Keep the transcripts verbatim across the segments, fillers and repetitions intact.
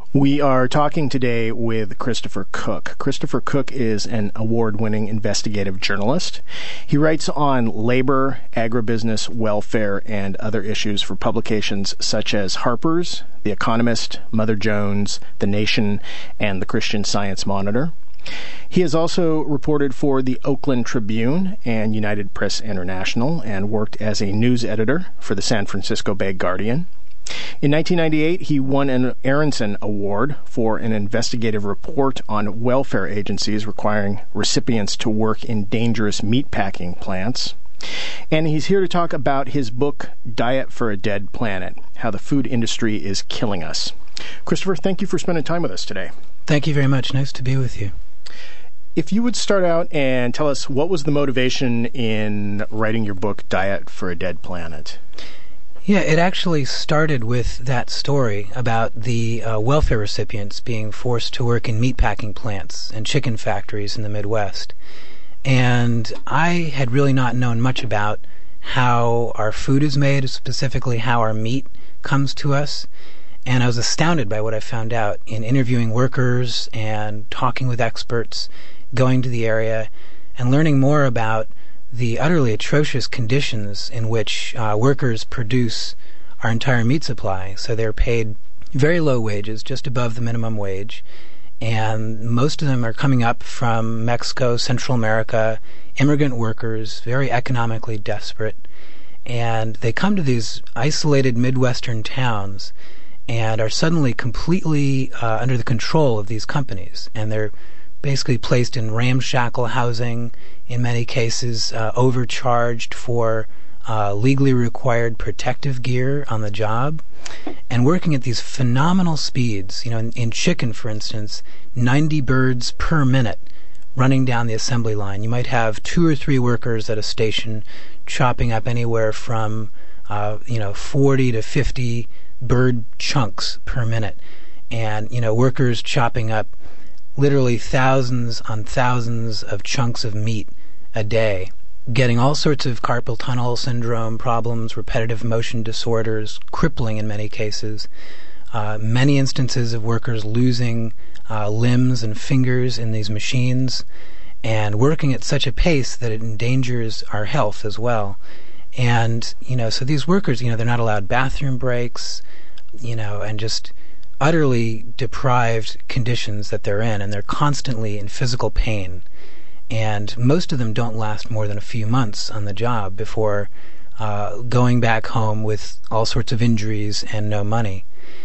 We are talking today with Christopher Cook. Christopher Cook is an award-winning investigative journalist. He writes on labor, agribusiness, welfare, and other issues for publications such as Harper's, The Economist, Mother Jones, The Nation, and the Christian Science Monitor. He has also reported for the Oakland Tribune and United Press International and worked as a news editor for the San Francisco Bay Guardian. In nineteen ninety-eight, he won an Aronson Award for an investigative report on welfare agencies requiring recipients to work in dangerous meatpacking plants. And he's here to talk about his book, Diet for a Dead Planet, How the Food Industry is Killing Us. Christopher, thank you for spending time with us today. Thank you very much. Nice to be with you. If you would start out and tell us what was the motivation in writing your book, Diet for a Dead Planet? Yeah, it actually started with that story about the uh, welfare recipients being forced to work in meatpacking plants and chicken factories in the Midwest. And I had really not known much about how our food is made, specifically how our meat comes to us. And I was astounded by what I found out in interviewing workers and talking with experts, going to the area, and learning more about the utterly atrocious conditions in which uh, workers produce our entire meat supply. So they're paid very low wages, just above the minimum wage, and most of them are coming up from Mexico, Central America, immigrant workers, very economically desperate, and they come to these isolated Midwestern towns and are suddenly completely uh, under the control of these companies, and they're basically placed in ramshackle housing, in many cases uh, overcharged for uh, legally required protective gear on the job, and working at these phenomenal speeds. You know, in, in chicken, for instance, ninety birds per minute running down the assembly line. You might have two or three workers at a station chopping up anywhere from uh, you know forty to fifty bird chunks per minute, and you know workers chopping up literally thousands on thousands of chunks of meat a day, getting all sorts of carpal tunnel syndrome problems, repetitive motion disorders, crippling in many cases, uh, many instances of workers losing uh, limbs and fingers in these machines, and working at such a pace that it endangers our health as well. And, you know, so these workers, you know, they're not allowed bathroom breaks, you know, and just utterly deprived conditions that they're in, and they're constantly in physical pain. And most of them don't last more than a few months on the job before uh, going back home with all sorts of injuries and no money.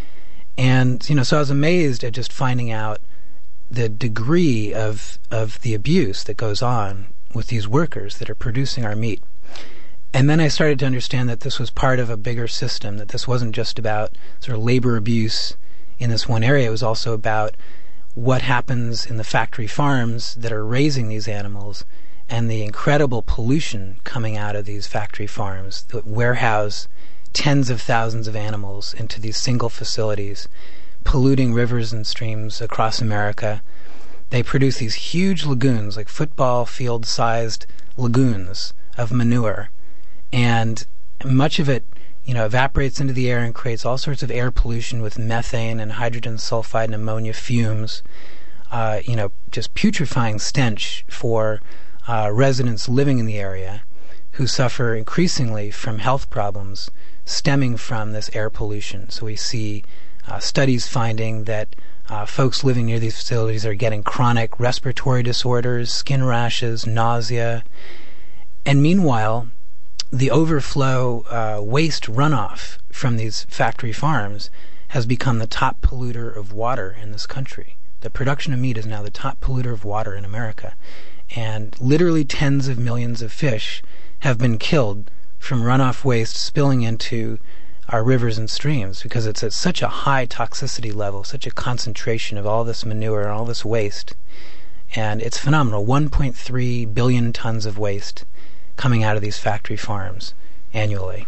And, you know, so I was amazed at just finding out the degree of of the abuse that goes on with these workers that are producing our meat. And then I started to understand that this was part of a bigger system, that this wasn't just about sort of labor abuse in this one area. It was also about what happens in the factory farms that are raising these animals and the incredible pollution coming out of these factory farms that warehouse tens of thousands of animals into these single facilities, polluting rivers and streams across America. They produce these huge lagoons, like football field-sized lagoons of manure, and much of it you know, evaporates into the air and creates all sorts of air pollution with methane and hydrogen sulfide and ammonia fumes. Uh, you know, just putrefying stench for uh, residents living in the area who suffer increasingly from health problems stemming from this air pollution. So we see uh, studies finding that uh, folks living near these facilities are getting chronic respiratory disorders, skin rashes, nausea. And meanwhile, the overflow uh, waste runoff from these factory farms has become the top polluter of water in this country. The production of meat is now the top polluter of water in America. And literally tens of millions of fish have been killed from runoff waste spilling into our rivers and streams because it's at such a high toxicity level, such a concentration of all this manure and all this waste. And it's phenomenal. one point three billion tons of waste coming out of these factory farms annually.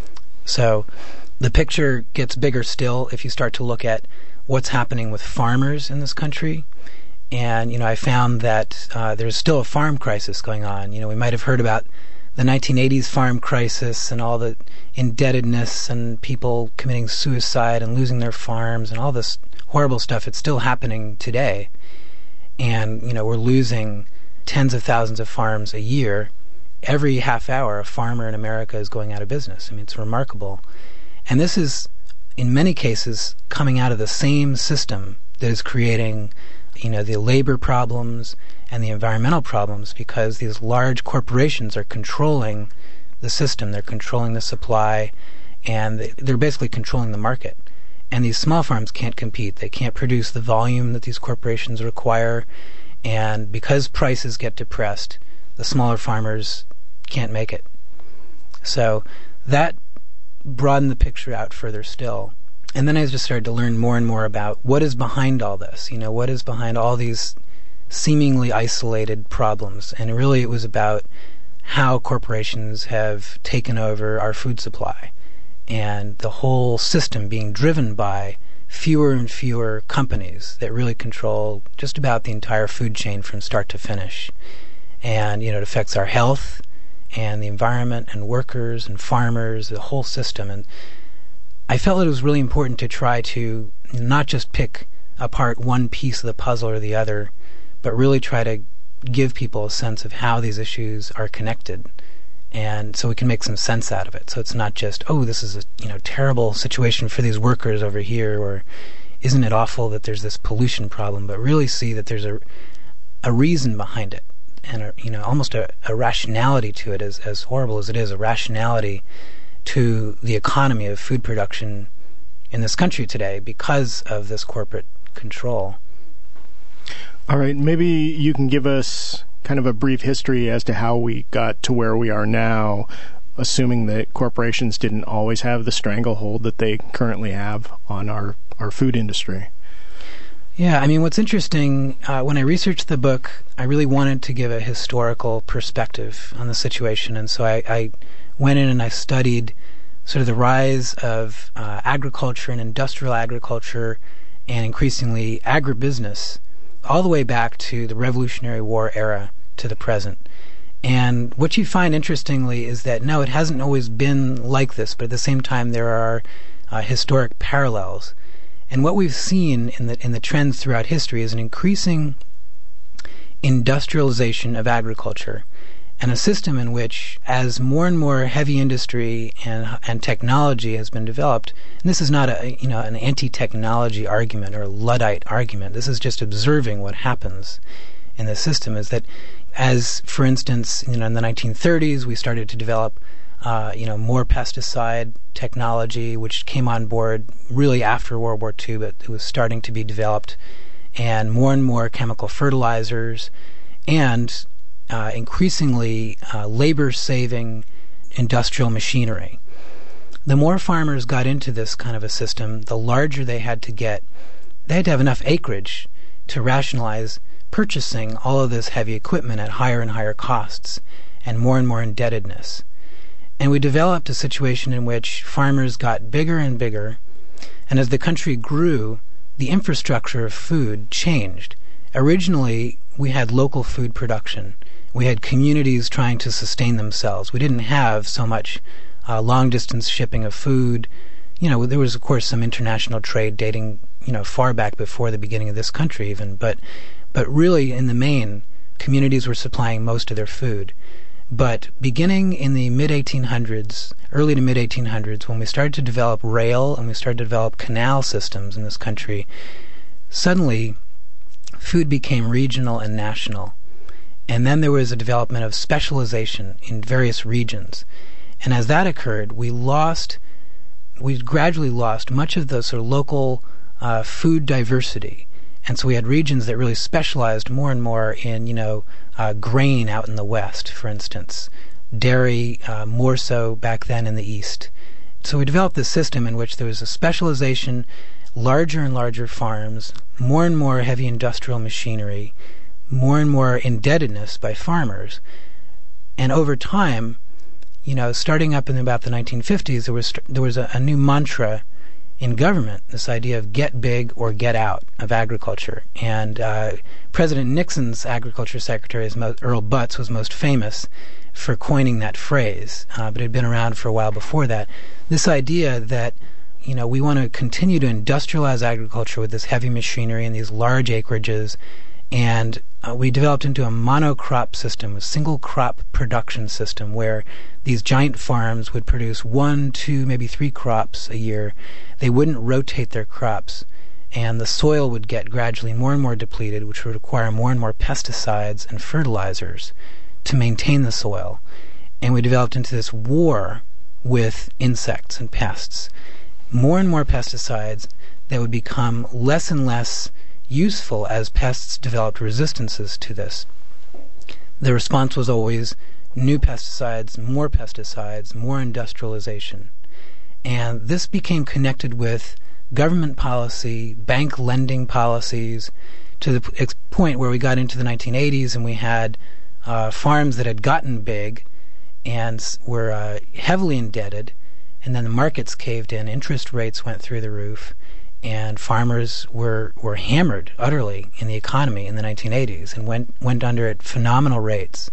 So the picture gets bigger still if you start to look at what's happening with farmers in this country. And, you know, I found that uh, there's still a farm crisis going on. You know, we might have heard about the nineteen eighties farm crisis and all the indebtedness and people committing suicide and losing their farms and all this horrible stuff. It's still happening today. And, you know, we're losing tens of thousands of farms a year. Every half hour, a farmer in America is going out of business. I mean, it's remarkable. And this is, in many cases, coming out of the same system that is creating, you know, the labor problems and the environmental problems, because these large corporations are controlling the system. They're controlling the supply, and they're basically controlling the market. And these small farms can't compete. They can't produce the volume that these corporations require. And because prices get depressed, the smaller farmers can't make it. So that broadened the picture out further still. And then I just started to learn more and more about what is behind all this. You know, what is behind all these seemingly isolated problems. And really it was about how corporations have taken over our food supply, and the whole system being driven by fewer and fewer companies that really control just about the entire food chain from start to finish. And, you know, it affects our health and the environment and workers and farmers, the whole system. And I felt it was really important to try to not just pick apart one piece of the puzzle or the other, but really try to give people a sense of how these issues are connected, and so we can make some sense out of it. So it's not just, oh, this is a you know terrible situation for these workers over here, or isn't it awful that there's this pollution problem, but really see that there's a a reason behind it, and a, you know almost a, a rationality to it, as as horrible as it is, a rationality to the economy of food production in this country today because of this corporate control. All right, maybe you can give us kind of a brief history as to how we got to where we are now, assuming that corporations didn't always have the stranglehold that they currently have on our, our food industry. Yeah, I mean, what's interesting, uh, when I researched the book, I really wanted to give a historical perspective on the situation, and so I, I went in and I studied sort of the rise of uh, agriculture and industrial agriculture, and increasingly agribusiness, all the way back to the Revolutionary War era to the present. And what you find interestingly is that, no, it hasn't always been like this, but at the same time there are uh, historic parallels. And what we've seen in the in the trends throughout history is an increasing industrialization of agriculture, and a system in which, as more and more heavy industry and and technology has been developed, and this is not a you know an anti-technology argument or a Luddite argument. This is just observing what happens in the system. Is that, as for instance, you know, in the nineteen thirties, we started to develop uh, you know more pesticide technology, which came on board really after World War Two, but it was starting to be developed, and more and more chemical fertilizers, and Uh, increasingly uh, labor-saving industrial machinery. The more farmers got into this kind of a system, the larger they had to get. They had to have enough acreage to rationalize purchasing all of this heavy equipment at higher and higher costs, and more and more indebtedness. And we developed a situation in which farmers got bigger and bigger, and as the country grew, the infrastructure of food changed. Originally, we had local food production. We had communities trying to sustain themselves. We didn't have so much uh, long-distance shipping of food. You know, there was, of course, some international trade dating, you know, far back before the beginning of this country even. But, but really, in the main, communities were supplying most of their food. But beginning in the mid eighteen hundreds, early to mid eighteen hundreds, when we started to develop rail and we started to develop canal systems in this country, suddenly food became regional and national. And then there was a development of specialization in various regions. And as that occurred, we lost, we gradually lost much of the sort of local uh, food diversity. And so we had regions that really specialized more and more in, you know, uh, grain out in the West, for instance, dairy uh, more so back then in the East. So we developed this system in which there was a specialization, larger and larger farms, more and more heavy industrial machinery, more and more indebtedness by farmers. And over time, you know, starting up in about the nineteen fifties, there was there was a, a new mantra in government, this idea of get big or get out of agriculture. And uh, President Nixon's agriculture secretary, Earl Butz, was most famous for coining that phrase, uh, but it had been around for a while before that. This idea that, you know, we want to continue to industrialize agriculture with this heavy machinery and these large acreages. And uh, we developed into a monocrop system, a single crop production system, where these giant farms would produce one, two, maybe three crops a year. They wouldn't rotate their crops, and the soil would get gradually more and more depleted, which would require more and more pesticides and fertilizers to maintain the soil. And we developed into this war with insects and pests. More and more pesticides that would become less and less useful as pests developed resistances to this. The response was always new pesticides, more pesticides, more industrialization. And this became connected with government policy, bank lending policies, to the point where we got into the nineteen eighties and we had uh, farms that had gotten big and were uh, heavily indebted, and then the markets caved in, interest rates went through the roof, and farmers were were hammered utterly in the economy in the nineteen eighties and went went under at phenomenal rates.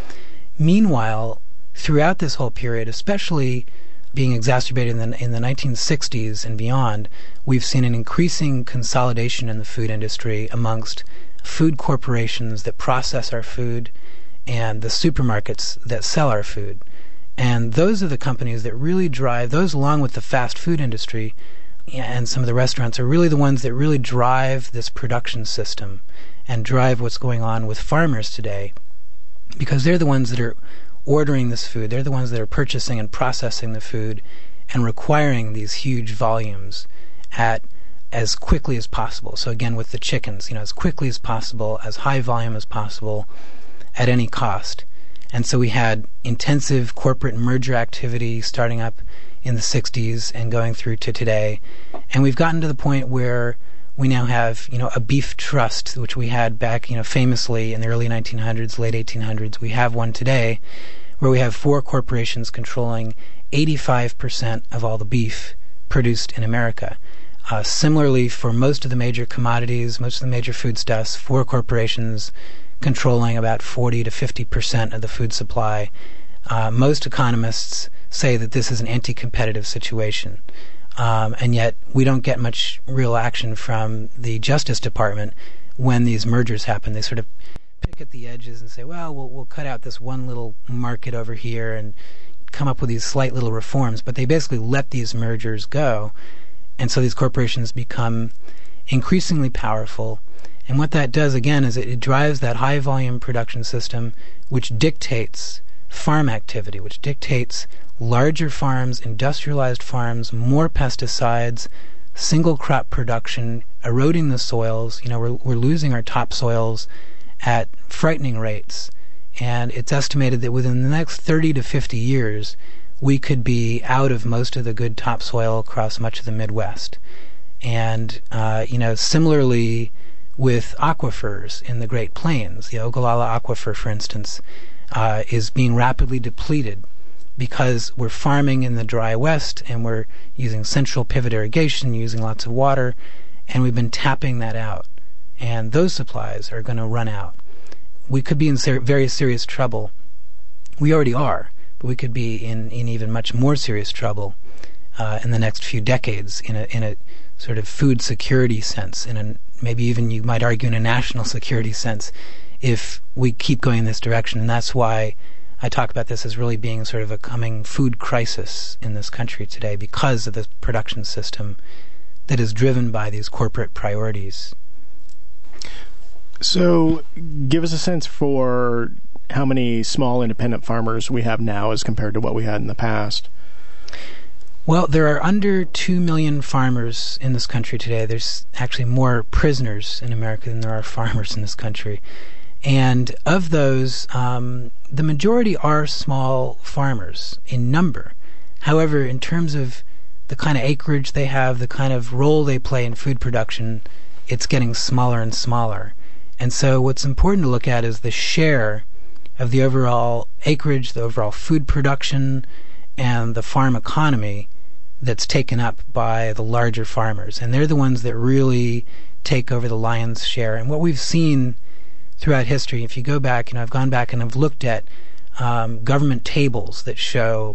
Meanwhile, throughout this whole period, especially being exacerbated in the, in the nineteen sixties and beyond, we've seen an increasing consolidation in the food industry amongst food corporations that process our food and the supermarkets that sell our food. And those are the companies that really drive, those along with the fast food industry and some of the restaurants, are really the ones that really drive this production system and drive what's going on with farmers today, because they're the ones that are ordering this food. They're the ones that are purchasing and processing the food and requiring these huge volumes at as quickly as possible. So again, with the chickens, you know, as quickly as possible, as high volume as possible, at any cost. And so we had intensive corporate merger activity starting up in the sixties and going through to today. And we've gotten to the point where we now have, you know, a beef trust, which we had back, you know, famously in the early nineteen hundreds, late eighteen hundreds. We have one today where we have four corporations controlling eighty-five percent of all the beef produced in America. Uh, similarly, for most of the major commodities, most of the major foodstuffs, four corporations controlling about forty to fifty percent of the food supply. Uh, most economists say that this is an anti-competitive situation. Um, and yet we don't get much real action from the Justice Department when these mergers happen. They sort of pick at the edges and say, well, we'll, we'll cut out this one little market over here and come up with these slight little reforms. But they basically let these mergers go. And so these corporations become increasingly powerful. And what that does, again, is it, it drives that high-volume production system, which dictates farm activity, which dictates larger farms, industrialized farms, more pesticides, single crop production, eroding the soils. You know, we're, we're losing our topsoils at frightening rates. And it's estimated that within the next thirty to fifty years, we could be out of most of the good topsoil across much of the Midwest. And, uh, you know, similarly with aquifers in the Great Plains, the Ogallala Aquifer, for instance, uh, is being rapidly depleted because we're farming in the dry West and we're using central pivot irrigation, using lots of water, and we've been tapping that out. And those supplies are going to run out. We could be in ser- very serious trouble. We already are, but we could be in, in even much more serious trouble uh, in the next few decades in a, in a sort of food security sense, in a, maybe even you might argue in a national security sense, if we keep going in this direction. And that's why I talk about this as really being sort of a coming food crisis in this country today, because of the production system that is driven by these corporate priorities. So give us a sense for how many small independent farmers we have now as compared to what we had in the past. Well, there are under two million farmers in this country today. There's actually more prisoners in America than there are farmers in this country. And of those, um, the majority are small farmers in number. However, in terms of the kind of acreage they have, the kind of role they play in food production, it's getting smaller and smaller. And so what's important to look at is the share of the overall acreage, the overall food production, and the farm economy that's taken up by the larger farmers. And they're the ones that really take over the lion's share. And what we've seen throughout history, if you go back, you know, I've gone back and I've looked at um, government tables that show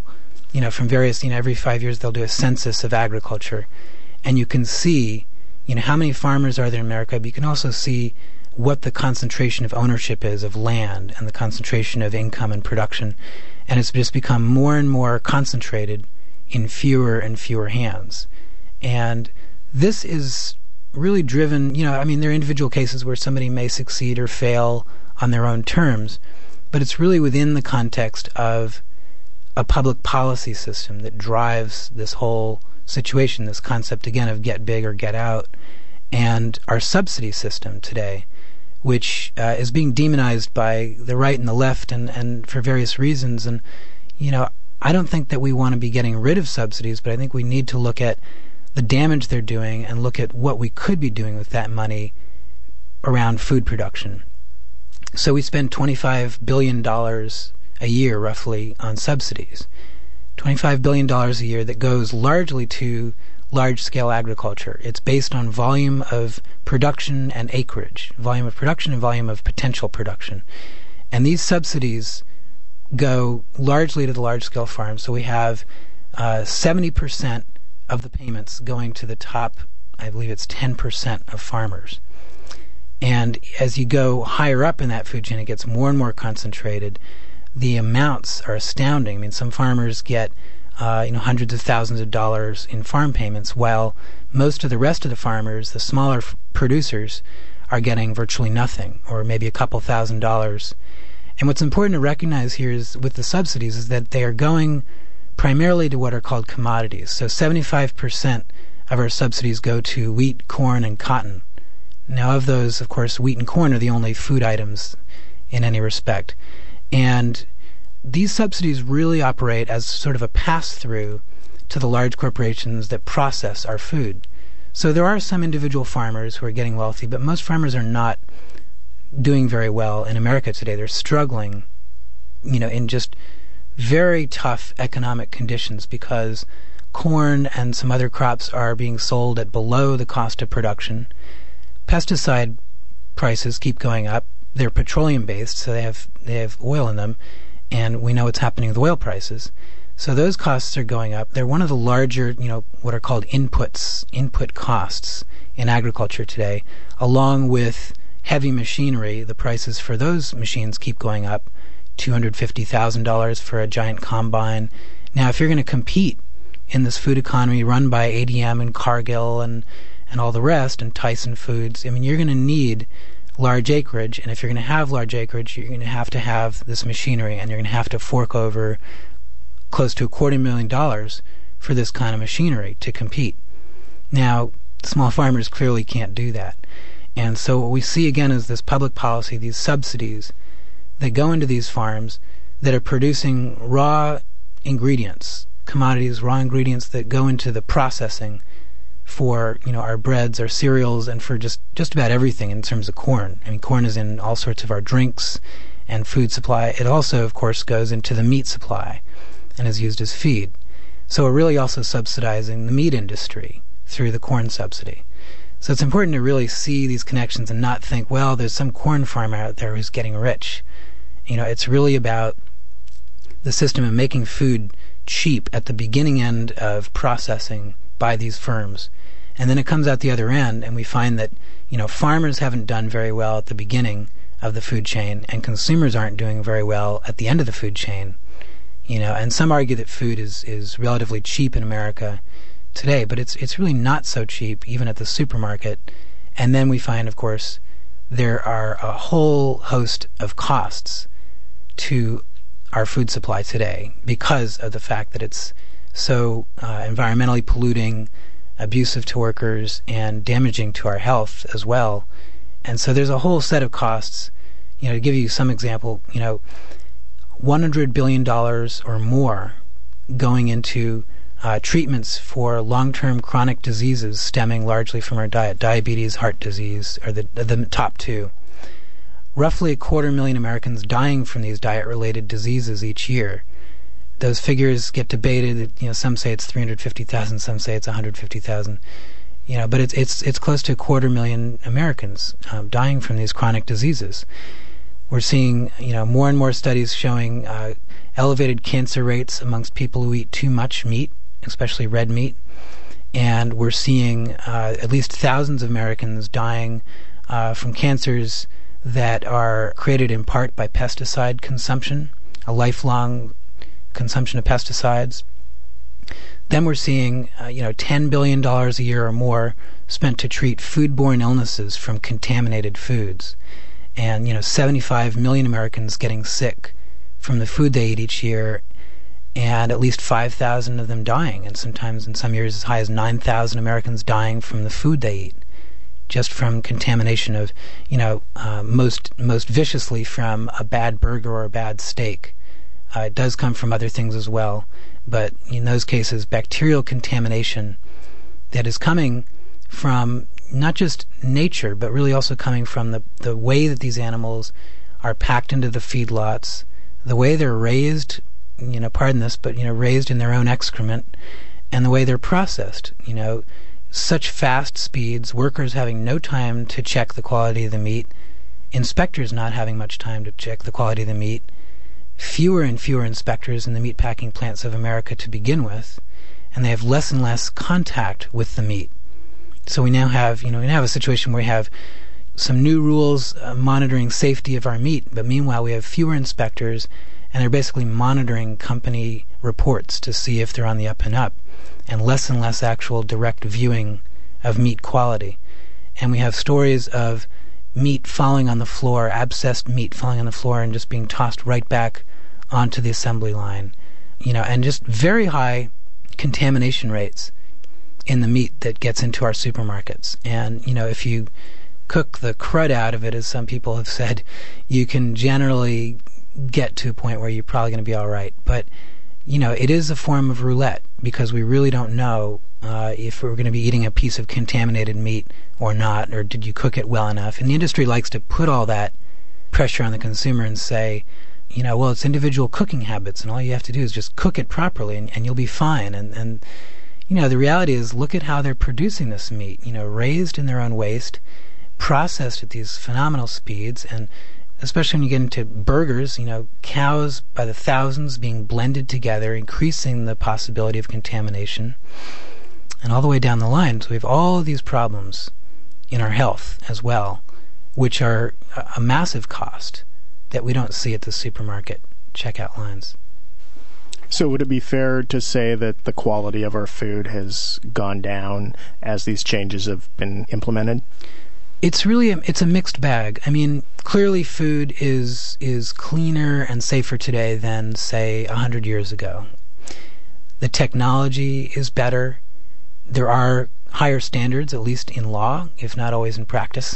you know, from various, you know, every five years they'll do a census of agriculture, and you can see, you know, how many farmers are there in America, but you can also see what the concentration of ownership is of land and the concentration of income and production. And it's just become more and more concentrated in fewer and fewer hands. And this is really driven, you know, I mean, there are individual cases where somebody may succeed or fail on their own terms, but it's really within the context of a public policy system that drives this whole situation, this concept, again, of get big or get out, and our subsidy system today, which uh, is being demonized by the right and the left, and, and for various reasons. And, you know, I don't think that we want to be getting rid of subsidies, but I think we need to look at the damage they're doing and look at what we could be doing with that money around food production. So we spend twenty-five billion dollars a year, roughly, on subsidies. twenty-five billion dollars a year that goes largely to large-scale agriculture. It's based on volume of production and acreage, volume of production and volume of potential production. And these subsidies go largely to the large-scale farms. So we have uh, seventy percent of the payments going to the top, I believe it's ten percent of farmers. And as you go higher up in that food chain, it gets more and more concentrated. The amounts are astounding. I mean, some farmers get Uh, you know, hundreds of thousands of dollars in farm payments, while most of the rest of the farmers, the smaller f- producers, are getting virtually nothing, or maybe a couple thousand dollars. And what's important to recognize here is, with the subsidies, is that they are going primarily to what are called commodities. So seventy-five percent of our subsidies go to wheat, corn, and cotton. Now, of those, of course, wheat and corn are the only food items in any respect. And these subsidies really operate as sort of a pass-through to the large corporations that process our food. So there are some individual farmers who are getting wealthy, but most farmers are not doing very well in America today. They're struggling, you know, in just very tough economic conditions because corn and some other crops are being sold at below the cost of production. Pesticide prices keep going up. They're petroleum-based, so they have they have oil in them. And we know what's happening with oil prices. So those costs are going up. They're one of the larger, you know, what are called inputs, input costs in agriculture today, along with heavy machinery. The prices for those machines keep going up, two hundred fifty thousand dollars for a giant combine. Now, if you're going to compete in this food economy run by A D M and Cargill and, and all the rest, and Tyson Foods, I mean, you're going to need large acreage, and if you're going to have large acreage, you're going to have to have this machinery, and you're going to have to fork over close to a quarter million dollars for this kind of machinery to compete. Now, small farmers clearly can't do that. And so what we see again is this public policy, these subsidies that go into these farms that are producing raw ingredients, commodities, raw ingredients that go into the processing for, you know, our breads, our cereals, and for just, just about everything in terms of corn. I mean, corn is in all sorts of our drinks and food supply. It also, of course, goes into the meat supply and is used as feed. So we're really also subsidizing the meat industry through the corn subsidy. So it's important to really see these connections and not think, well, there's some corn farmer out there who's getting rich. You know, it's really about the system of making food cheap at the beginning end of processing by these firms. And then it comes out the other end, and we find that, you know, farmers haven't done very well at the beginning of the food chain, and consumers aren't doing very well at the end of the food chain. You know, and some argue that food is, is relatively cheap in America today, but it's it's really not so cheap even at the supermarket. And then we find, of course, there are a whole host of costs to our food supply today because of the fact that it's so uh, environmentally polluting, abusive to workers, and damaging to our health as well. And so there's a whole set of costs. You know, to give you some example, you know, one hundred billion dollars or more going into uh, treatments for long-term chronic diseases stemming largely from our diet. Diabetes, heart disease are the, the top two. Roughly a quarter million Americans dying from these diet-related diseases each year. Those figures get debated. You know, some say it's three hundred fifty thousand, some say it's one hundred fifty thousand. You know, but it's it's it's close to a quarter million Americans um, dying from these chronic diseases. We're seeing, you know, more and more studies showing uh, elevated cancer rates amongst people who eat too much meat, especially red meat. And we're seeing uh, at least thousands of Americans dying uh, from cancers that are created in part by pesticide consumption, a lifelong consumption of pesticides. Then we're seeing, uh, you know, ten billion dollars a year or more spent to treat foodborne illnesses from contaminated foods. And, you know, seventy-five million Americans getting sick from the food they eat each year, and at least five thousand of them dying, and sometimes in some years as high as nine thousand Americans dying from the food they eat, just from contamination of, you know, uh, most most viciously from a bad burger or a bad steak. Uh, it does come from other things as well, but in those cases, bacterial contamination that is coming from not just nature, but really also coming from the, the way that these animals are packed into the feedlots, the way they're raised, you know, pardon this, but, you know, raised in their own excrement, and the way they're processed, you know, such fast speeds, workers having no time to check the quality of the meat, inspectors not having much time to check the quality of the meat, fewer and fewer inspectors in the meatpacking plants of America to begin with, and they have less and less contact with the meat. So we now have, you know, we now have a situation where we have some new rules uh, monitoring safety of our meat, but meanwhile we have fewer inspectors, and they're basically monitoring company reports to see if they're on the up and up, and less and less actual direct viewing of meat quality. And we have stories of meat falling on the floor, abscessed meat falling on the floor and just being tossed right back onto the assembly line, you know, and just very high contamination rates in the meat that gets into our supermarkets. And, you know, if you cook the crud out of it, as some people have said, you can generally get to a point where you're probably going to be all right. But, you know, it is a form of roulette, because we really don't know uh, if we're going to be eating a piece of contaminated meat or not, or did you cook it well enough. And the industry likes to put all that pressure on the consumer and say, you know, well, it's individual cooking habits, and all you have to do is just cook it properly, and, and you'll be fine. And, and you know, the reality is, look at how they're producing this meat, you know, raised in their own waste, processed at these phenomenal speeds, and especially when you get into burgers, you know, cows by the thousands being blended together, increasing the possibility of contamination, and all the way down the line. So we have all of these problems in our health as well, which are a massive cost that we don't see at the supermarket checkout lines. So would it be fair to say that the quality of our food has gone down as these changes have been implemented? It's really a, it's a mixed bag. I mean, clearly food is is cleaner and safer today than, say, a hundred years ago. The technology is better. There are higher standards, at least in law, if not always in practice.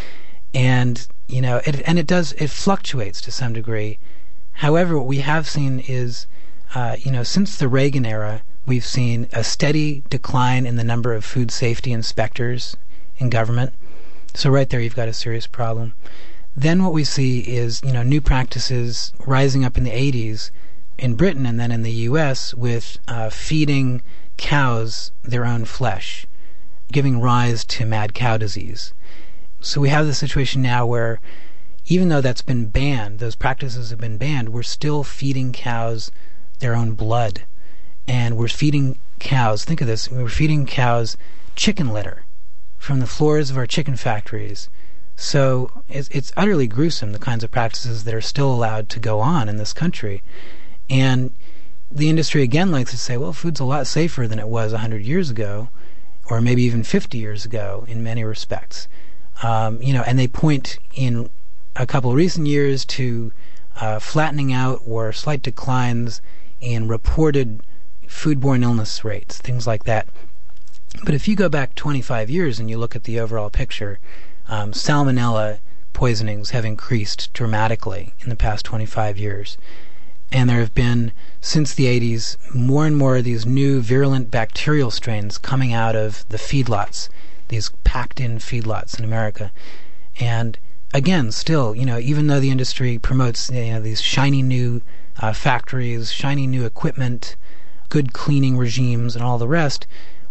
And, you know, it, and it does, it fluctuates to some degree. However, what we have seen is, uh, you know, since the Reagan era, we've seen a steady decline in the number of food safety inspectors in government. So right there you've got a serious problem. Then what we see is, you know, new practices rising up in the eighties in Britain and then in the U S with uh, feeding cows their own flesh, giving rise to mad cow disease. So we have the situation now where, even though that's been banned, those practices have been banned, we're still feeding cows their own blood. And we're feeding cows, think of this, we're feeding cows chicken litter from the floors of our chicken factories. So it's, it's utterly gruesome, the kinds of practices that are still allowed to go on in this country. And the industry again likes to say, well, food's a lot safer than it was a hundred years ago, or maybe even fifty years ago in many respects. Um, you know, and they point in a couple of recent years to uh, flattening out or slight declines in reported foodborne illness rates, things like that. But if you go back twenty-five years and you look at the overall picture, um, salmonella poisonings have increased dramatically in the past twenty-five years. And there have been, since the eighties, more and more of these new virulent bacterial strains coming out of the feedlots, these packed-in feedlots in America. And again, still, you know, even though the industry promotes, you know, these shiny new uh, factories, shiny new equipment, good cleaning regimes, and all the rest,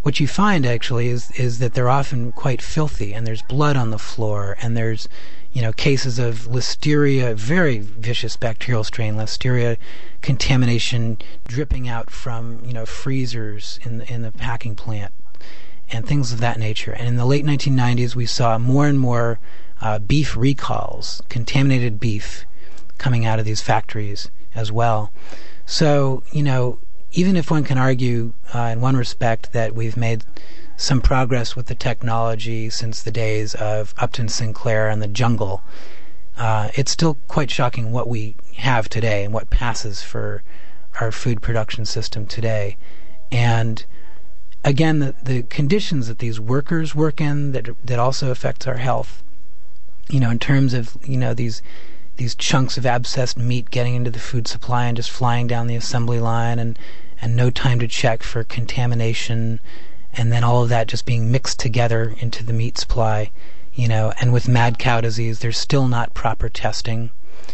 what you find actually is is that they're often quite filthy, and there's blood on the floor, and there's, you know, cases of listeria, very vicious bacterial strain, listeria contamination dripping out from, you know, freezers in the, in the packing plant, and things of that nature. And in the late nineteen nineties, we saw more and more uh, beef recalls, contaminated beef, coming out of these factories as well. So, you know, even if one can argue uh, in one respect that we've made some progress with the technology since the days of Upton Sinclair and the jungle, uh, it's still quite shocking what we have today and what passes for our food production system today. And again, the, the conditions that these workers work in that that also affects our health, you know, in terms of, you know, these these chunks of abscessed meat getting into the food supply and just flying down the assembly line, and, and no time to check for contamination, and then all of that just being mixed together into the meat supply, you know, and with mad cow disease, there's still not proper testing.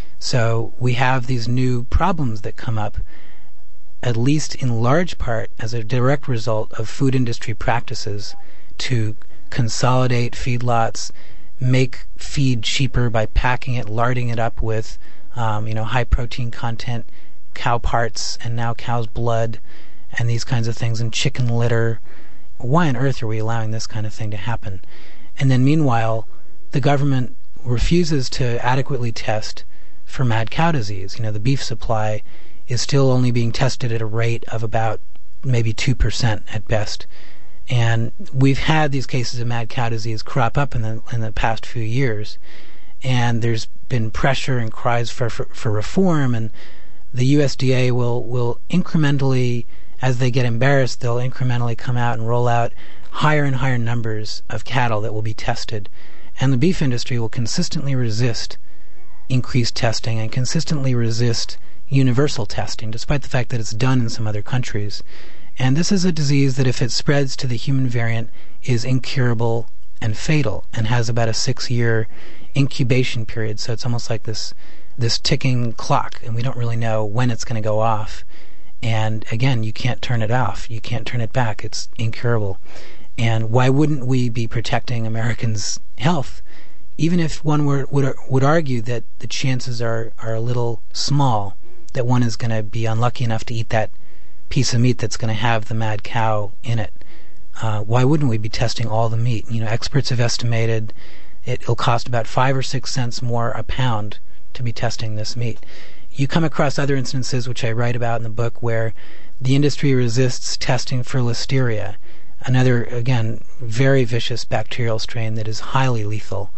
So we have these new problems that come up, at least in large part as a direct result of food industry practices to consolidate feedlots, make feed cheaper by packing it, larding it up with, um, you know, high protein content cow parts, and now cow's blood, and these kinds of things, and chicken litter. Why on earth are we allowing this kind of thing to happen? And then meanwhile, the government refuses to adequately test for mad cow disease. You know, the beef supply is still only being tested at a rate of about maybe two percent at best. And we've had these cases of mad cow disease crop up in the in the past few years, and there's been pressure and cries for for, for reform, and the U S D A will will incrementally, as they get embarrassed, they'll incrementally come out and roll out higher and higher numbers of cattle that will be tested, and the beef industry will consistently resist increased testing and consistently resist universal testing, despite the fact that it's done in some other countries. And this is a disease that, if it spreads to the human variant, is incurable and fatal, and has about a six-year incubation period. So it's almost like this this ticking clock, and we don't really know when it's going to go off. And again, you can't turn it off. You can't turn it back. It's incurable. And why wouldn't we be protecting Americans' health, even if one were, would would argue that the chances are, are a little small that one is going to be unlucky enough to eat that piece of meat that's going to have the mad cow in it? Uh, why wouldn't we be testing all the meat? You know, experts have estimated it, it'll cost about five or six cents more a pound to be testing this meat. You come across other instances, which I write about in the book, where the industry resists testing for listeria, another, again, very vicious bacterial strain that is highly lethal.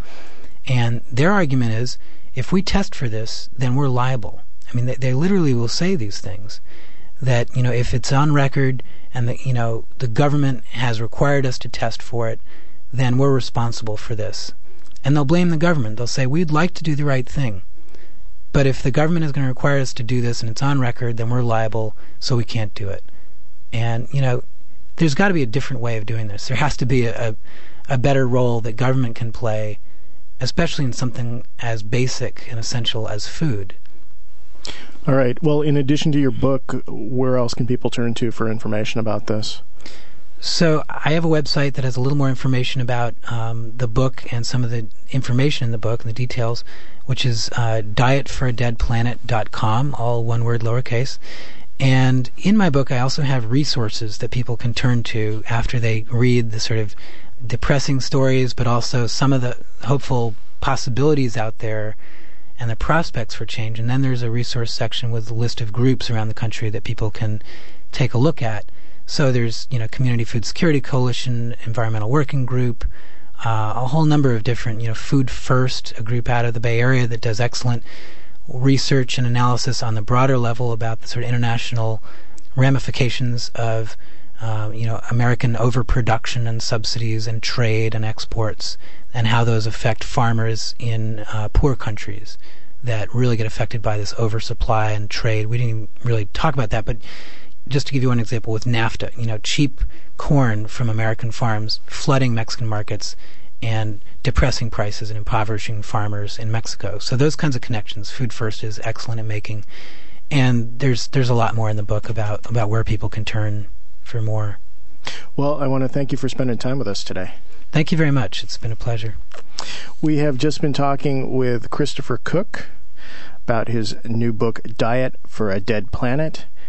And their argument is, if we test for this, then we're liable. I mean, they, they literally will say these things, that, you know, if it's on record and the, you know, the government has required us to test for it, then we're responsible for this. And they'll blame the government. They'll say, we'd like to do the right thing, but if the government is going to require us to do this and it's on record, then we're liable, so we can't do it. And, you know, there's got to be a different way of doing this. There has to be a, a, a better role that government can play, especially in something as basic and essential as food. All right. Well, in addition to your book, where else can people turn to for information about this? So I have a website that has a little more information about um, the book and some of the information in the book and the details, which is uh, diet for a dead planet dot com, all one word, lowercase. And in my book, I also have resources that people can turn to after they read the sort of depressing stories, but also some of the hopeful possibilities out there and the prospects for change. And then there's a resource section with a list of groups around the country that people can take a look at. So there's, you know, Community Food Security Coalition, Environmental Working Group, uh, a whole number of different, you know, Food First, a group out of the Bay Area that does excellent research and analysis on the broader level about the sort of international ramifications of, uh, you know, American overproduction and subsidies and trade and exports, and how those affect farmers in uh, poor countries that really get affected by this oversupply and trade. We didn't even really talk about that, but just to give you one example, with NAFTA, you know, cheap corn from American farms flooding Mexican markets and depressing prices and impoverishing farmers in Mexico. So those kinds of connections, Food First is excellent at making. And there's there's a lot more in the book about, about where people can turn for more. Well, I want to thank you for spending time with us today. Thank you very much. It's been a pleasure. We have just been talking with Christopher Cook about his new book, Diet for a Dead Planet.